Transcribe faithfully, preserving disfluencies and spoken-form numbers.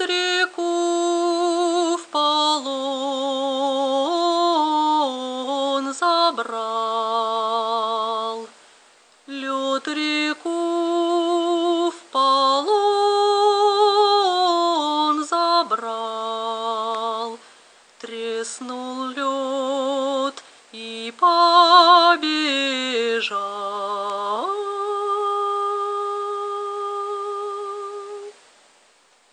реку в полон забрал, лед реку в полон забрал, треснул лед и побежал.